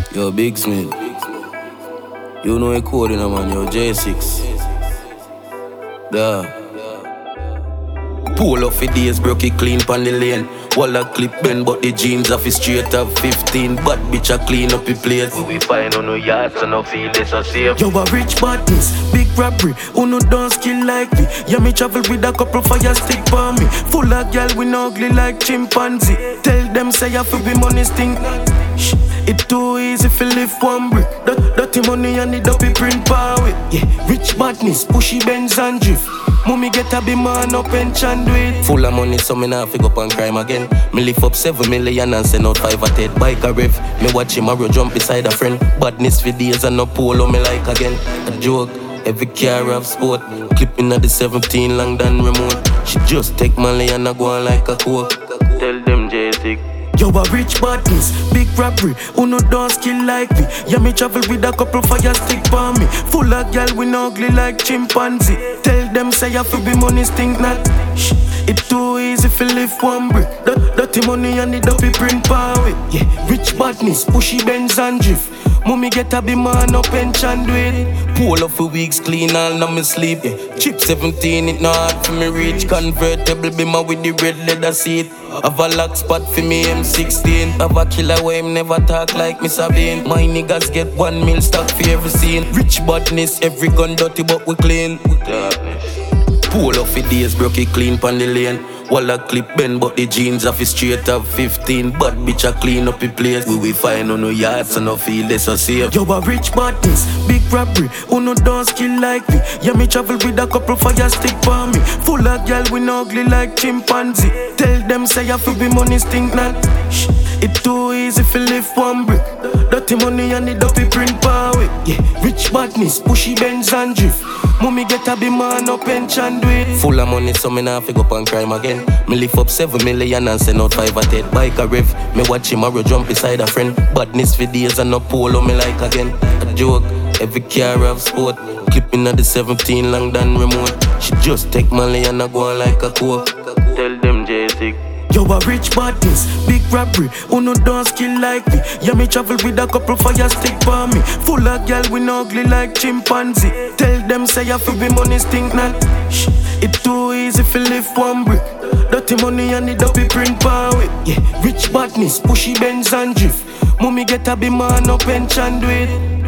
Yo, Big Smith. You know a code in a man, yo, J6. Duh. Pull off the days, broke it clean pon the lane. Wall a clip bend, but the jeans off his straight up 15. Bad bitch a clean up the place. We find on no yard, so no feel this a safe. Yo, a rich badness, big robbery. Who no don't skill like me. Yeah, me travel with a couple fire stick for me. Full of girl, we no ugly like chimpanzee. Tell them say I feel be money stink. Shh, it too easy if you lift one brick. Dirty money and the dopey print power. Yeah, rich badness, pushy Benz and drift. Mommy get a be man up and chan do it. Full of money, so me nah fig up on crime again. Me lift up 7 million and send out 5 at it. Bike a rev, me watch him arrow jump beside a friend. Badness for days and no polo me like again. A joke, every car have sport. Clipping at the 17 long than remote. She just take money and I go on like a coke. Tell them J6. Yo, a rich badness, big robbery. Who no don't skill like me. Yeah, me travel with a couple fire stick for me. Full of girl, we no ugly like chimpanzee. Tell them say I feel be money stink not. Shh, it too easy if you lift one brick. Dirty money and the dopey print power. Yeah, rich badness, pushy Benz and drift. Mommy get a be man up and chan do it. Pull up for weeks clean all now me sleep. Yeah. Chip 17 it not hard for me reach. Convertible bimmer with the red leather seat. Have a lock spot for me M16. Have a killer where him never talk like me Sabine. My niggas get 1 mil stock for every scene. Rich badness, every gun dirty but we clean. Pull off the days, broke it clean pon the lane. Wall a clip bend, but the jeans off his straight up 15. Bad bitch a clean up the place. We find on no yard, so no feel this so safe. Yo, a rich badness, big robbery. Who no don't skill like me. Yeah, me travel with a couple fire stick for me. Full of girl, we no ugly like chimpanzee. Tell them say I feel be money stink not. Shh, it too easy if you lift one brick. Dirty money and the dopey print power. Yeah, rich badness, pushy Benz and drift. Mommy get a be man up and chan do it. Full of money, so me nah fig up on crime again. Me lift up 7 million and send out 5 at it. Bike a rev, me watch him arrow jump beside a friend. Badness for days and no polo me like again. A joke, every car have sport. Clipping at the 17 long than remote. She just take money and I go on like a coke. Tell them J6. Yo, a rich badness, big robbery. Who no don't skill like me. Yeah, me travel with a couple fire stick for me. Full of girl, we no ugly like chimpanzee. Tell them say I feel be money stink not. Shh, it too easy if you lift one brick. Dirty money and the dopey print power. Yeah, rich badness, pushy Benz and drift. Mommy get a be man up and chan do it.